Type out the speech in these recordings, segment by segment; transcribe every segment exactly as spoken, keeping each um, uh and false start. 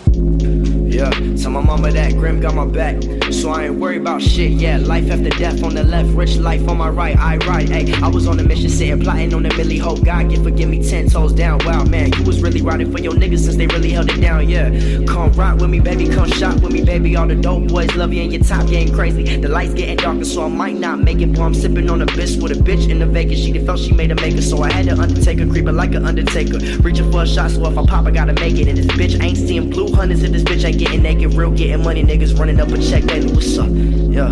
Yeah, tell my mama that Grim got my back, so I ain't worried about shit. Yeah, life after death on the left, rich life on my right. I right, ayy. I was on a mission, sitting plotting on the milli. Hope God can forgive me ten toes down. Wow, man, you was really riding for your niggas since they really held it down. Yeah, come rock with me, baby, come shop with me, baby. All the dope boys love you and your top getting crazy. The lights getting darker, so I might not make it. Boy, I'm sipping on a bitch with a bitch in the Vegas. She felt she made a maker, so I had to undertake her, creeping like an undertaker, reaching for a shot. So if I pop, I gotta make it. And this bitch ain't seeing blue hundreds if this bitch ain't getting naked, real getting money, niggas running up a check, baby, what's up? Yeah.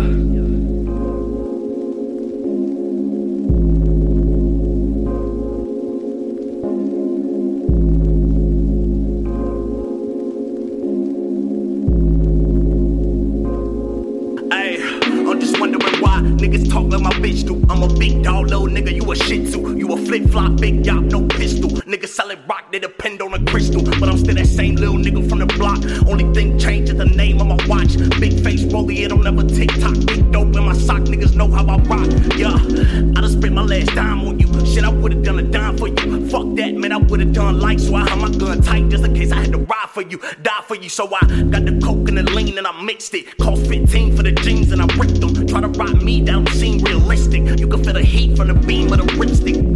Hey, I'm just wondering why niggas talk like my bitch do. I'm a big dog, little nigga, you a shit too. You a flip-flop, big yacht, no pistol. Niggas selling rock, they depend on a crystal. But I'm still that same little nigga from the block. Only thing changed is the name of my watch. Big face rollie, it don't never TikTok. Big dope in my sock, niggas know how I rock. Yeah, I done spent my last dime on you. Shit, I would've done a dime for you. Fuck that, man, I would've done like. So I had my gun tight just in case I had to ride for you, die for you. So I got the coke and the lean and I mixed it. Cost fifteen for the jeans and I ripped them. Try to rock me, that don't seem realistic. You can feel the heat from the beam of the ripstick.